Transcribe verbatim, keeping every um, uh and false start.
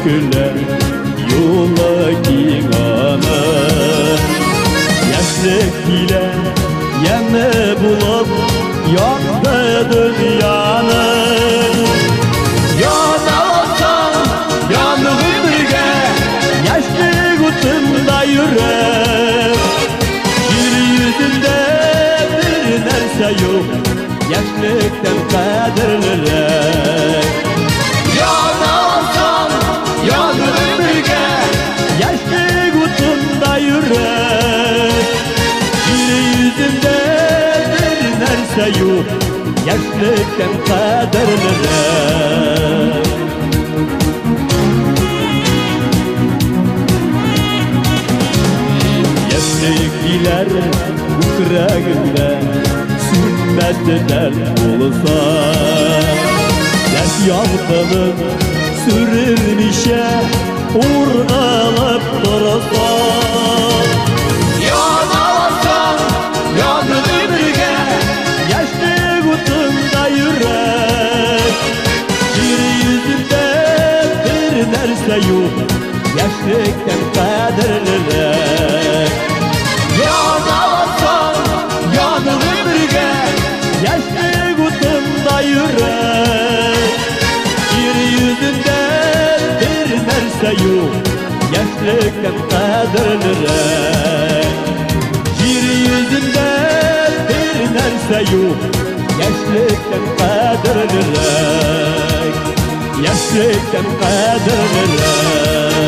güler yola gingana. Yaşlık ile yana bulup yaktı dünyanı. Yanarsan yanığı birge yaşlık utunda yürek. Yer yüzünde bir nerse yok yaşlıktan kaderlere. Yanarsan yanığı birge yaşlık utunda yürek. Yer yüzünde bir nerse yok yaşlıktan kaderlere. Yaşlıklar yüreğimde sünnet dert olsa. Dert yağdığını sürülmişe uğralıp dursa. Yanarsan yanığı birge yaşlık utunda yürek. Yer yüzünde bir nerse yok yaşlıktan kaderlere. Yanarsan yanığı birge yaşlık utunda yürek. Yer yüzünde bir nerse yok yaşlıktan kaderlere. Yer yüzünde bir nerse yok yaşlıktan kaderlere. Yaşlıktan kaderlere.